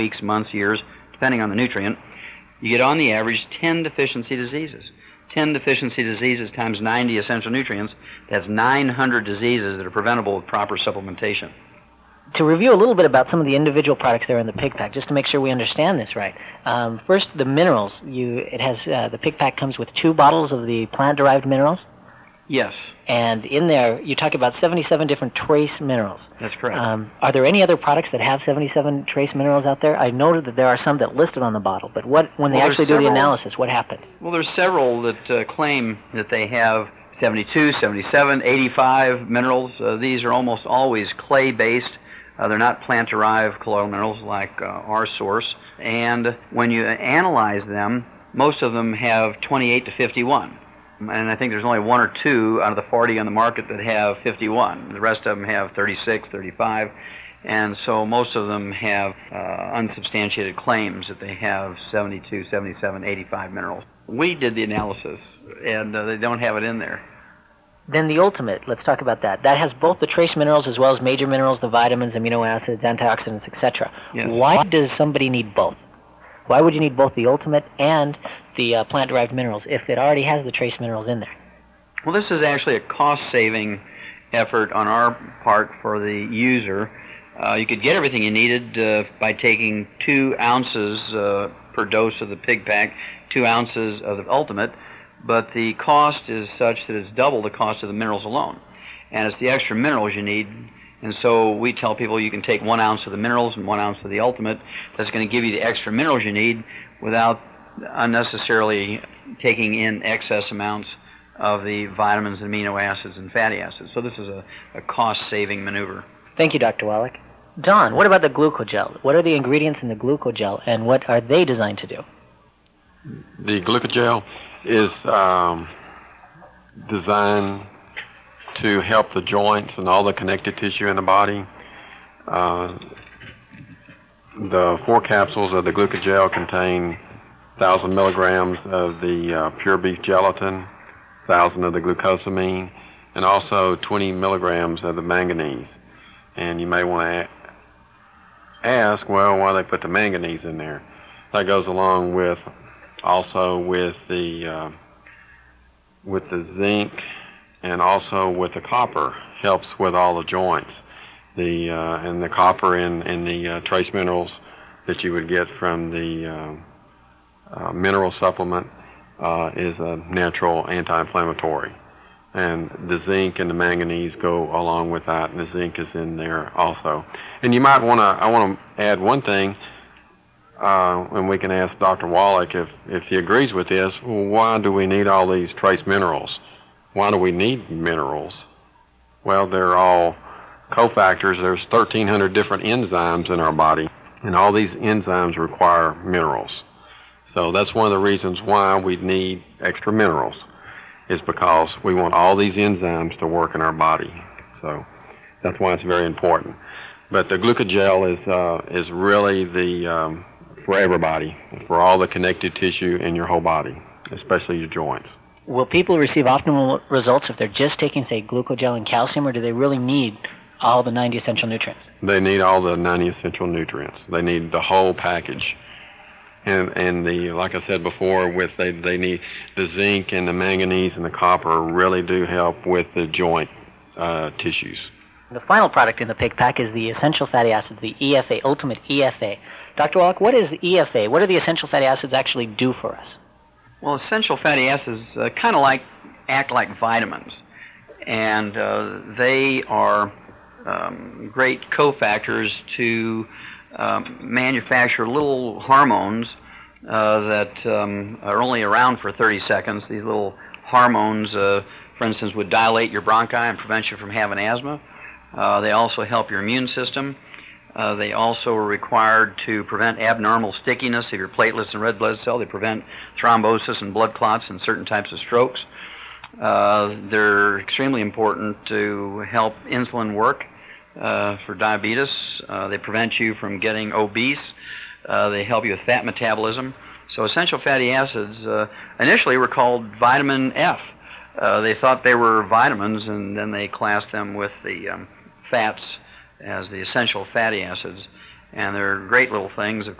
weeks, months, years, depending on the nutrient, you get on the average 10 deficiency diseases. 10 deficiency diseases times 90 essential nutrients, that's 900 diseases that are preventable with proper supplementation. To review a little bit about some of the individual products there in the Pig Pack, just to make sure we understand this right. First, the minerals. The Pig Pack comes with 2 bottles of the plant-derived minerals. Yes. And in there, you talk about 77 different trace minerals. That's correct. Are there any other products that have 77 trace minerals out there? I noted that there are some that listed on the bottle, but when they actually do the analysis, what happens? Well, there's several that claim that they have 72, 77, 85 minerals. These are almost always clay-based. They're not plant-derived colloidal minerals like our source. And when you analyze them, most of them have 28 to 51. And I think there's only 1 or 2 out of the 40 on the market that have 51. The rest of them have 36, 35. And so most of them have unsubstantiated claims that they have 72, 77, 85 minerals. We did the analysis, and they don't have it in there. Then the ultimate, let's talk about that. That has both the trace minerals as well as major minerals, the vitamins, amino acids, antioxidants, etc. Yes. Why does somebody need both? Why would you need both the ultimate and the plant-derived minerals if it already has the trace minerals in there? Well, this is actually a cost-saving effort on our part for the user. You could get everything you needed by taking 2 ounces per dose of the Pig Pack, 2 ounces of the ultimate, but the cost is such that it's double the cost of the minerals alone. And it's the extra minerals you need. And so we tell people you can take 1 ounce of the minerals and 1 ounce of the ultimate. That's going to give you the extra minerals you need without unnecessarily taking in excess amounts of the vitamins and amino acids and fatty acids. So this is a cost-saving maneuver. Thank you, Dr. Wallach. Don, what about the glucogel? What are the ingredients in the glucogel, and what are they designed to do? The glucogel is designed to help the joints and all the connective tissue in the body. The 4 capsules of the glucogel contain 1,000 milligrams of the pure beef gelatin, 1,000 of the glucosamine, and also 20 milligrams of the manganese. And you may want to ask, well, why they put the manganese in there? That goes along with the zinc, and also with the copper, helps with all the joints. And the copper in the trace minerals that you would get from the mineral supplement is a natural anti-inflammatory. And the zinc and the manganese go along with that, and the zinc is in there also. And you might want to, I want to add one thing, and we can ask Dr. Wallach if he agrees with this. Well, why do we need all these trace minerals? Why do we need minerals? Well, they're all cofactors. There's 1,300 different enzymes in our body, and all these enzymes require minerals. So that's one of the reasons why we need extra minerals, is because we want all these enzymes to work in our body. So that's why it's very important. But the glucogel is really for everybody, for all the connective tissue in your whole body, especially your joints. Will people receive optimal results if they're just taking, say, glucogel and calcium, or do they really need all the 90 essential nutrients? They need all the 90 essential nutrients. They need the whole package. And like I said before, they need the zinc and the manganese and the copper really do help with the joint tissues. The final product in the Pig Pack is the essential fatty acids, the EFA, Ultimate EFA. Dr. Wallach, what is EFA? What do the essential fatty acids actually do for us? Well, essential fatty acids kind of act like vitamins, and they are great cofactors to manufacture little hormones that are only around for 30 seconds. These little hormones, for instance, would dilate your bronchi and prevent you from having asthma. They also help your immune system. They also are required to prevent abnormal stickiness of your platelets and red blood cell. They prevent thrombosis and blood clots and certain types of strokes. They're extremely important to help insulin work for diabetes. They prevent you from getting obese. They help you with fat metabolism. So essential fatty acids initially were called vitamin F. They thought they were vitamins, and then they classed them with the fats as the essential fatty acids. and they're great little things. Of